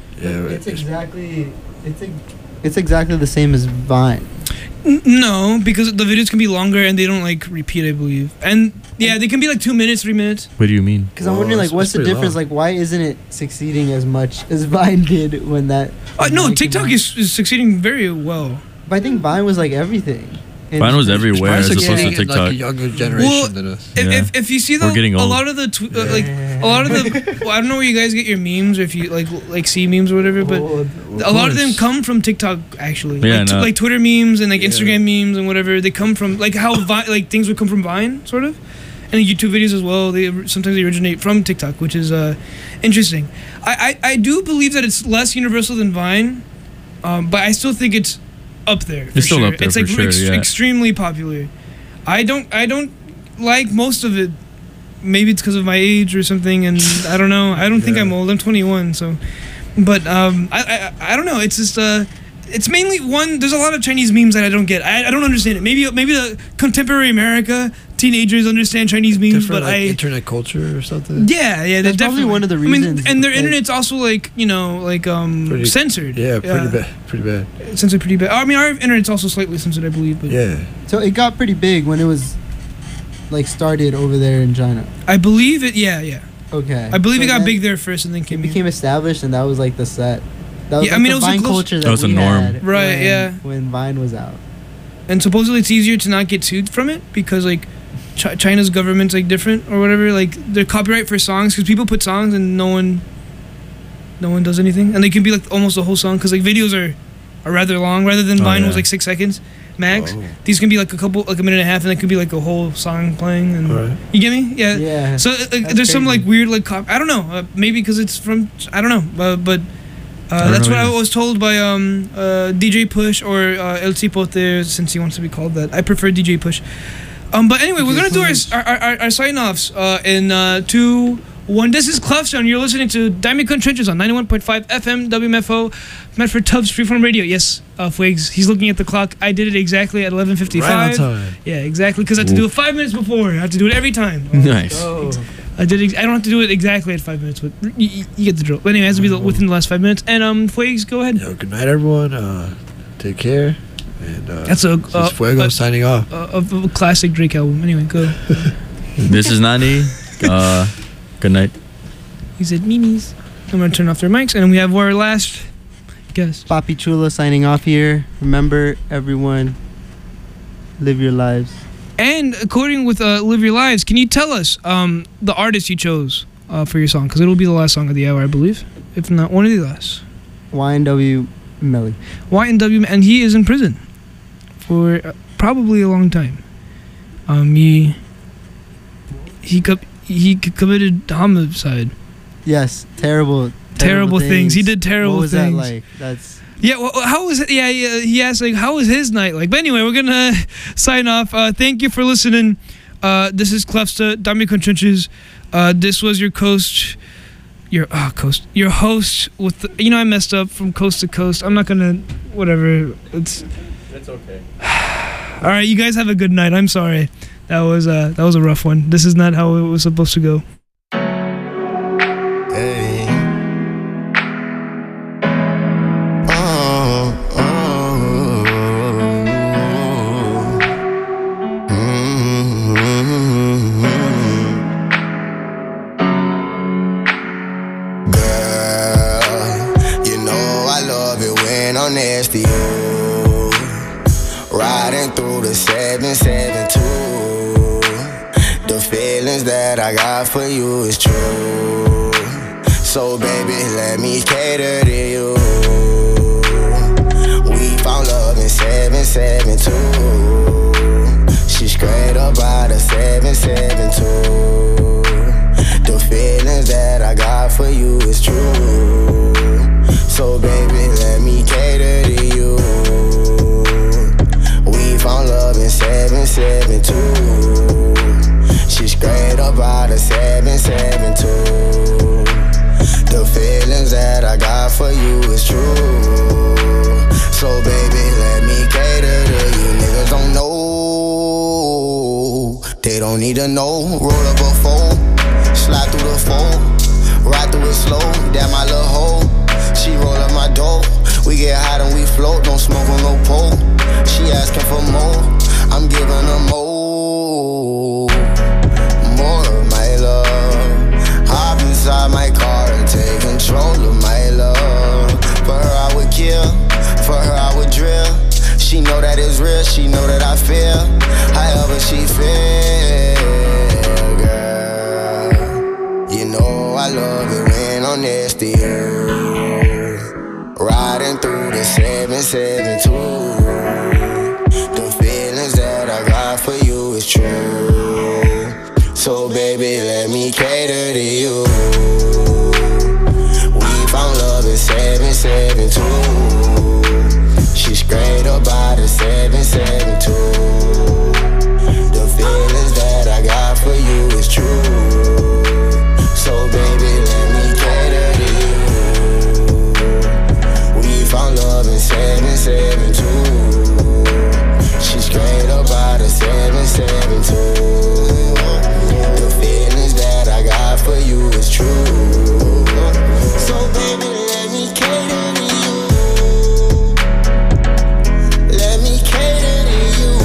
It's exactly the same as Vine. No, because the videos can be longer and they don't like repeat, I believe. And yeah, they can be like 2 minutes, 3 minutes. What do you mean? Because I'm wondering, like, what's the difference? Like, why isn't it succeeding as much as Vine did when that? No, TikTok is succeeding very well. But I think Vine was like everything. Vine was everywhere as It's opposed to getting, TikTok. like a younger generation Well, than us. If you see We're getting a old. lot of the well, I don't know where you guys get your memes or if you like see memes or whatever, but a lot of them come from TikTok actually. Yeah, like, no. like Twitter memes and like Instagram memes and whatever. They come from like how like things would come from Vine sort of, and YouTube videos as well. Sometimes they originate from TikTok, which is interesting. I do believe that it's less universal than Vine, but I still think it's up there. For It's still sure. up there It's for like sure, yeah. extremely popular. I don't like most of it. Maybe it's because of my age or something, and I don't know. I don't think I'm old. I'm 21, so. But I don't know. It's just it's mainly one. There's a lot of Chinese memes that I don't get. I don't understand it. Maybe the contemporary America teenagers understand Chinese memes, Different, but like, internet culture or something. Yeah, they're That's probably definitely one of the I mean, reasons, and their like- internet's also like Pretty- censored. Yeah, pretty bad. Censored pretty bad. I mean, our internet's also slightly censored, I believe. But Yeah. So it got pretty big when it was like started over there in China. I believe it. Yeah. Okay. I believe So it got then big there first, and then came It became established, and that was like the set. That was Yeah, I like mean, the it was a Vine close- culture That was the we norm. had Right, when- yeah. When Vine was out. And supposedly it's easier to not get sued from it because like China's government's like different or whatever. Like their copyright for songs, because people put songs and no one does anything, and they can be like almost a whole song because like videos are rather long. Rather than Vine was like 6 seconds max. These can be like a minute and a half, and it could be like a whole song playing. And you get me? Yeah. Yeah. So there's some like weird like I don't know. Maybe because it's from I don't know. But that's what I was told by DJ Push or El Cipote, since he wants to be called that. I prefer DJ Push. But anyway, we're gonna do our sign offs in 2, 1. This is Clefstone. You're listening to Diamond Gun Trenches on 91.5 FM WMFO, Medford Tubbs Freeform Radio. Yes, Fuegs. He's looking at the clock. I did it exactly at 11:55. Right on time. Yeah, exactly. Because I have to do it 5 minutes before. I have to do it every time. Nice. I don't have to do it exactly at 5 minutes, but you get the drill. But anyway, it has to be within the last 5 minutes. And Fuegs, go ahead. Yo, good night, everyone. Take care. And That's a this is Fuego signing off. a classic Drake album. Anyway, go. This is Nani. Good night. He said memes. I'm gonna turn off their mics, and we have our last guest. Papi Chula signing off here. Remember, everyone, live your lives. And according with Live Your Lives, can you tell us the artist you chose for your song? Because it'll be the last song of the hour, I believe. If not one of the last. YNW Melly. YNW, and he is in prison for probably a long time. He committed homicide. Yes, terrible things. He did terrible what was things. That like? That's Yeah, well, how was it? Yeah, he asked, like, how was his night like? But anyway, we're going to sign off. Thank you for listening. This is Clefsta, Diamond Gun Trenches. This was your host with the, I messed up from coast to coast. I'm not going to, whatever. It's okay. all right, you guys have a good night. I'm sorry. That was a rough one. This is not how it was supposed to go. Hey. Girl, you know I love it when I'm next to you. Riding through the 772. The feelings that I got for you is true. So baby, let me cater to you. We found love in 772. She straight up out of 772. The feelings that I got for you is true. So baby, let me cater to you. We found love in 772. She straight up out of 772. The feelings that I got for you is true. So baby, let me cater to you. Niggas don't know. They don't need to know. Roll up a fold, slide through the fold, ride through it slow. Damn my little hoe. She roll up my dough. We get hot and we float. Don't smoke on no pole. She asking for more. I'm giving her more. More of my love. Hop inside my car and take control of my love. For her I would kill, for her I would drill. She know that it's real, she know that I feel. next to you. Riding through the 772. The feelings that I got for you is true. So baby, let me cater to you. We found love in 772. She's straight up by the 772. The feelings that I got for you is true. So baby, let me cater to you. We found love in 772. She's straight up by the 772. The feelings that I got for you is true. So baby, let me cater to you. Let me cater to you.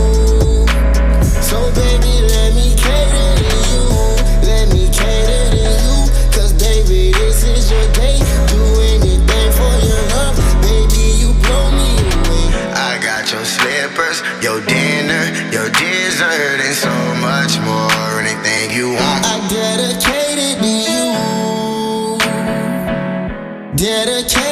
So baby, let me cater to you. Let me cater to you. Cause baby, this is your day. Do anything for your love. Baby, you blow me away. I got your slippers, your dinner, your dessert, and so much more. Anything you want, I dedicated to you. Dedicated.